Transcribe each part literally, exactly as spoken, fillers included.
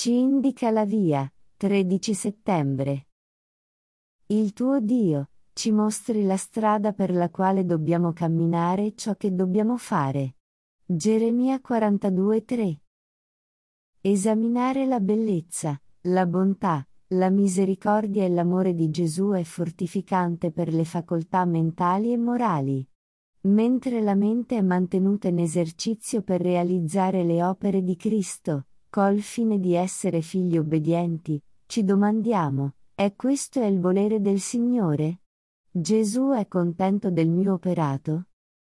Ci indica la via, tredici settembre. Il tuo Dio, ci mostri la strada per la quale dobbiamo camminare e ciò che dobbiamo fare. Geremia quarantadue tre. Esaminare la bellezza, la bontà, la misericordia e l'amore di Gesù è fortificante per le facoltà mentali e morali. Mentre la mente è mantenuta in esercizio per realizzare le opere di Cristo, col fine di essere figli obbedienti, ci domandiamo: è questo il volere del Signore? Gesù è contento del mio operato?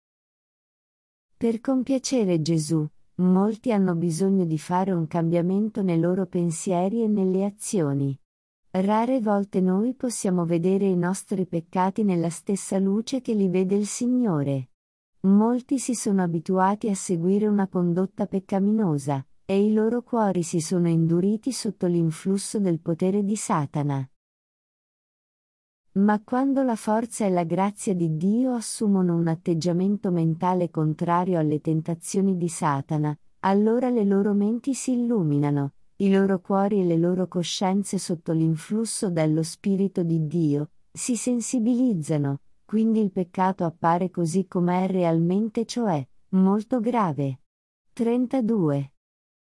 Per compiacere Gesù, molti hanno bisogno di fare un cambiamento nei loro pensieri e nelle azioni. Rare volte noi possiamo vedere i nostri peccati nella stessa luce che li vede il Signore. Molti si sono abituati a seguire una condotta peccaminosa, e i loro cuori si sono induriti sotto l'influsso del potere di Satana. Ma quando la forza e la grazia di Dio assumono un atteggiamento mentale contrario alle tentazioni di Satana, allora le loro menti si illuminano, i loro cuori e le loro coscienze sotto l'influsso dello Spirito di Dio, si sensibilizzano, quindi il peccato appare così com'è realmente, cioè, molto grave. trentadue.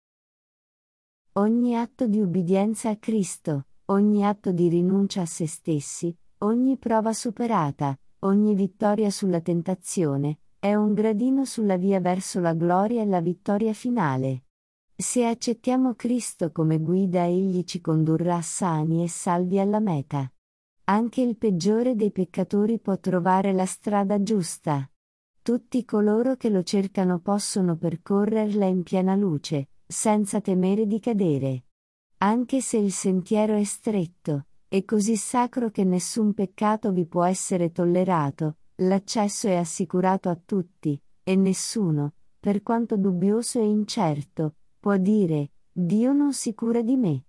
Ogni atto di ubbidienza a Cristo, ogni atto di rinuncia a se stessi, ogni prova superata, ogni vittoria sulla tentazione, è un gradino sulla via verso la gloria e la vittoria finale. Se accettiamo Cristo come guida, Egli ci condurrà sani e salvi alla meta. Anche il peggiore dei peccatori può trovare la strada giusta. Tutti coloro che lo cercano possono percorrerla in piena luce, senza temere di cadere. Anche se il sentiero è stretto, e così sacro che nessun peccato vi può essere tollerato, l'accesso è assicurato a tutti, e nessuno, per quanto dubbioso e incerto, può dire: Dio non si cura di me.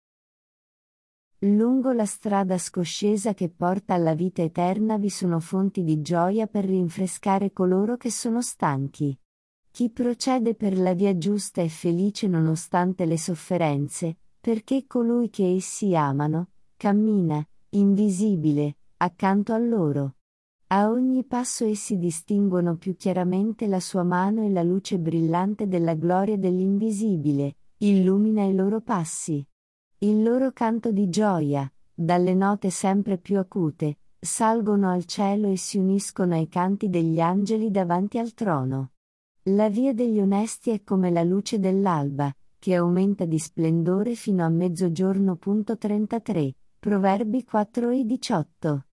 Lungo la strada scoscesa che porta alla vita eterna vi sono fonti di gioia per rinfrescare coloro che sono stanchi. Chi procede per la via giusta è felice nonostante le sofferenze, perché colui che essi amano cammina, invisibile, accanto a loro. A ogni passo essi distinguono più chiaramente la sua mano e la luce brillante della gloria dell'invisibile illumina i loro passi. Il loro canto di gioia, dalle note sempre più acute, salgono al cielo e si uniscono ai canti degli angeli davanti al trono. La via degli onesti è come la luce dell'alba, che aumenta di splendore fino a mezzogiorno. trentatré, Proverbi quattro e diciotto.